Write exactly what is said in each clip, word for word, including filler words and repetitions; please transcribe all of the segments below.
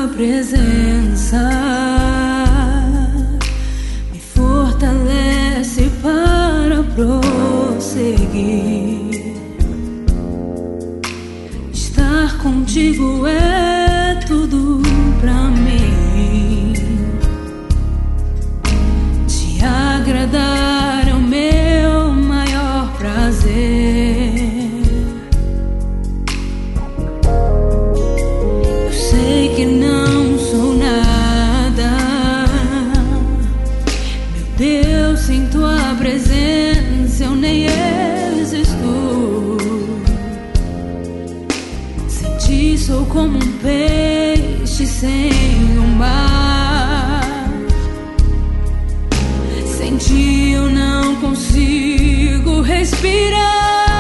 presença me fortalece para prosseguir. Estar contigo é tudo pra mim. Te agradar é o meu maior prazer. Eu sei que não sou nada, meu Deus, sem tua presença eu nem existo. Sem ti sou como um peixe sem o mar. Sem ti eu não consigo respirar.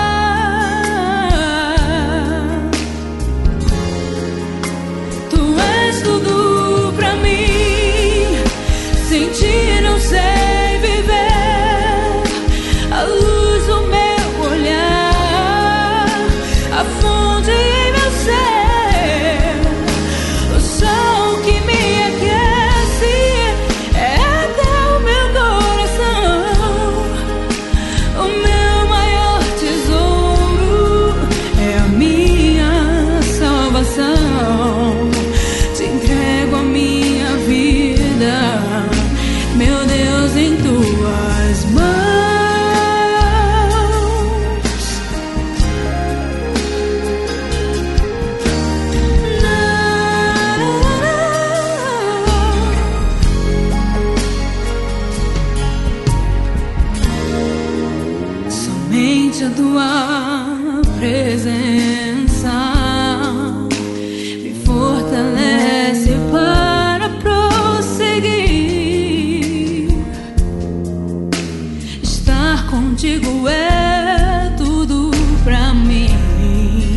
Tu és tudo pra mim, sem ti não sei viver. A luz do meu olhar, a fonte em meu ser, o sol que me aquece é até o meu coração. O meu maior tesouro é a minha salvação. Te entrego a minha vida, meu Deus, em tuas mãos. Somente a tua presença me fortalece para prosseguir. Estar contigo é tudo pra mim.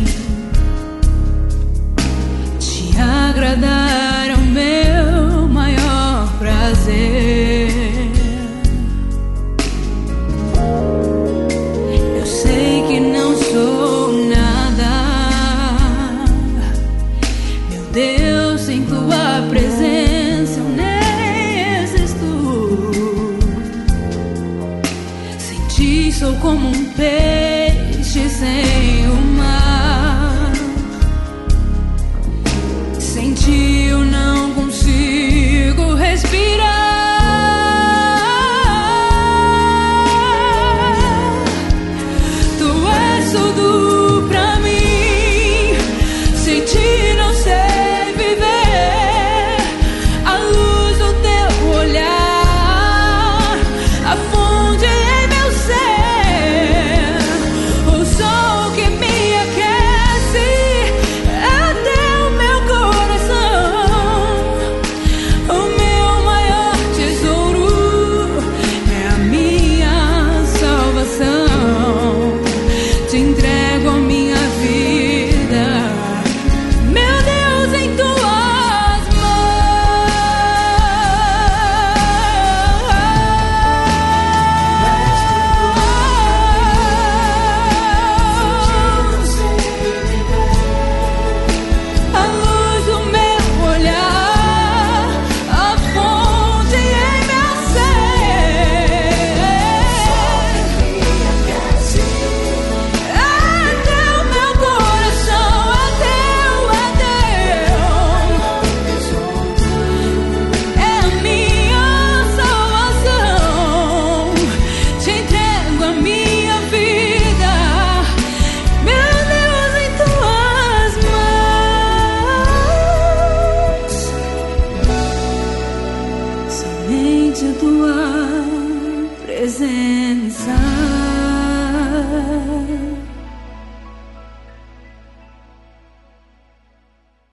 Te agradar é o meu maior prazer. Eu sei que não sou nada, meu Deus, sem tua presença eu nem existo. Sem ti sou como um peixe sem o mar. Sem ti eu não consigo respirar. Tu és tudo pra mim, sem ti não sei viver. A luz do teu olhar, a fonte em meu ser, o sol que me aquece até o meu coração. O meu maior tesouro é a minha salvação. Te entrego a minha vida, meu Deus, em tuas mãos. A luz do meu olhar, a fonte em meu ser, até o meu coração é teu, é teu. É a minha salvação. Te entrego a minha vida, meu Deus, em tuas mãos. Somente a tua presença